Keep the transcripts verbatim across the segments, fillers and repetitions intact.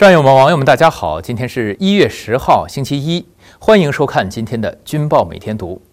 战友们、网友们，大家好！今天是一月十号，星期一，欢迎收看今天的《军报每天读》。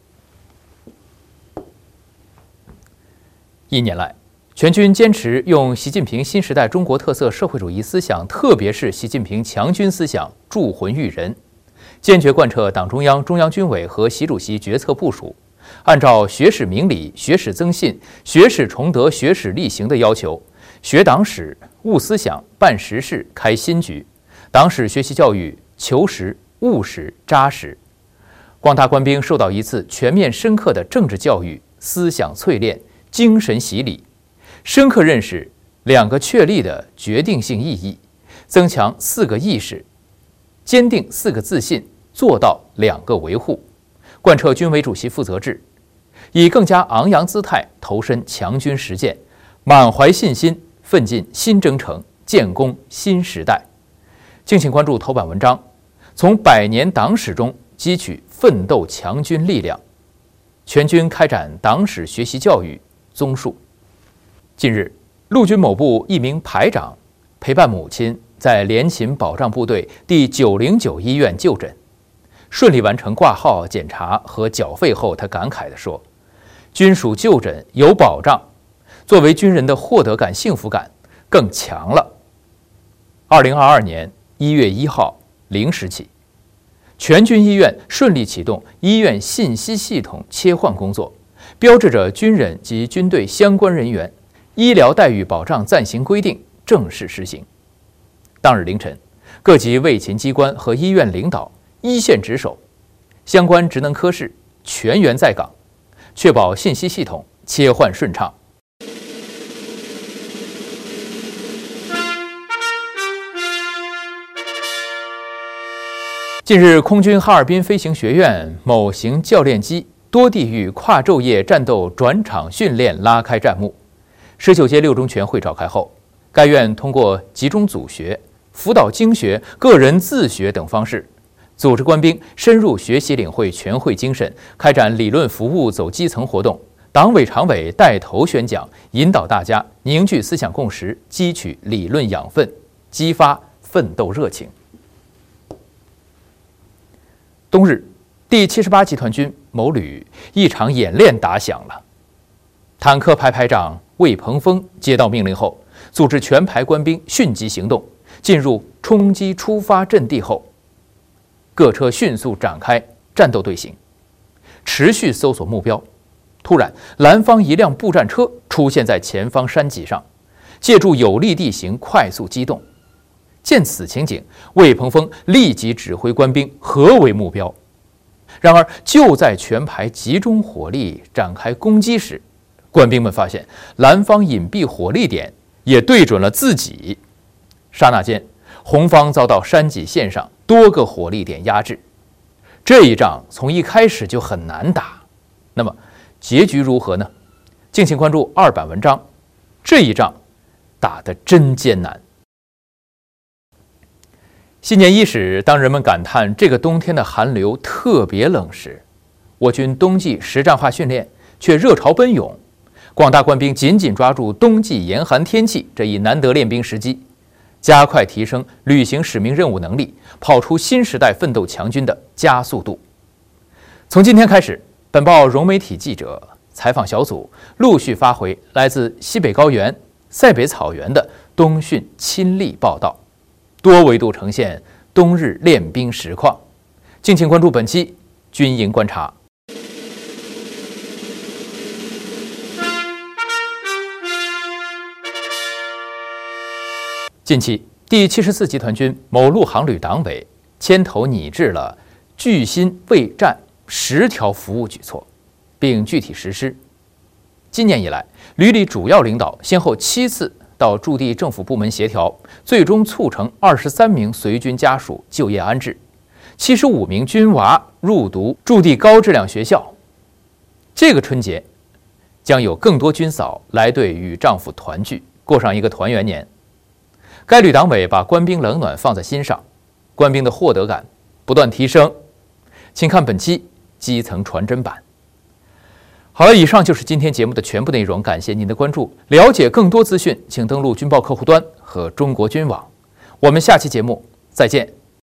一年来，全军坚持用习近平新时代中国特色社会主义思想，特别是习近平强军思想，铸魂育人，坚决贯彻党中央、中央军委和习主席决策部署，按照学史明理、学史增信、学史崇德、学史力行的要求，学党史、悟思想、办实事、开新局。党史学习教育求实、务实、扎实。广大官兵受到一次全面深刻的政治教育、思想淬炼、精神洗礼，深刻认识两个确立的决定性意义，增强四个意识，坚定四个自信，做到两个维护，贯彻军委主席负责制，以更加昂扬姿态投身强军实践，满怀信心奋进新征程，建功新时代。敬请关注头版文章，从百年党史中汲取奋斗强军力量，全军开展党史学习教育综述。近日，陆军某部一名排长陪伴母亲在联勤保障部队第九零九医院就诊，顺利完成挂号、检查和缴费后，他感慨地说：“军属就诊有保障，作为军人的获得感、幸福感更强了。”二零二二年一月一号零时起，全军医院顺利启动医院信息系统切换工作，标志着军人及军队相关人员医疗待遇保障暂行规定正式实行。当日凌晨，各级卫勤机关和医院领导一线值守，相关职能科室全员在岗，确保信息系统切换顺畅。近日，空军哈尔滨飞行学院某型教练机多地域跨昼夜战斗转场训练拉开战幕。十九届六中全会召开后，该院通过集中组学、辅导精学、个人自学等方式，组织官兵深入学习领会全会精神，开展理论服务走基层活动。党委常委带头宣讲，引导大家凝聚思想共识，汲取理论养分，激发奋斗热情。冬日，第七十八集团军某旅一场演练打响了。坦克排排长魏鹏峰接到命令后，组织全排官兵迅即行动，进入冲击出发阵地后，各车迅速展开战斗队形，持续搜索目标。突然，蓝方一辆步战车出现在前方山脊上，借助有利地形快速机动。见此情景，魏鹏峰立即指挥官兵合围目标。然而，就在全排集中火力展开攻击时，官兵们发现蓝方隐蔽火力点也对准了自己。刹那间，红方遭到山脊线上多个火力点压制。这一仗从一开始就很难打。那么，结局如何呢？敬请关注二版文章。这一仗打得真艰难。新年伊始，当人们感叹这个冬天的寒流特别冷时，我军冬季实战化训练却热潮奔涌。广大官兵紧紧抓住冬季严寒天气这一难得练兵时机，加快提升履行使命任务能力，跑出新时代奋斗强军的加速度。从今天开始，本报融媒体记者采访小组陆续发回来自西北高原、塞北草原的冬训亲历报道，多维度呈现冬日练兵实况。敬请关注本期军营观察。近期，第七十四集团军某陆航旅党委牵头拟制了聚心卫战十条服务举措，并具体实施。今年以来，旅里主要领导先后七次到驻地政府部门协调，最终促成二十三名随军家属就业安置，七十五名军娃入读驻地高质量学校。这个春节，将有更多军嫂来队与丈夫团聚，过上一个团圆年。该旅党委把官兵冷暖放在心上，官兵的获得感不断提升。请看本期基层传真版。好了，以上就是今天节目的全部内容，感谢您的关注。了解更多资讯，请登录军报客户端和中国军网。 我们下期节目再见。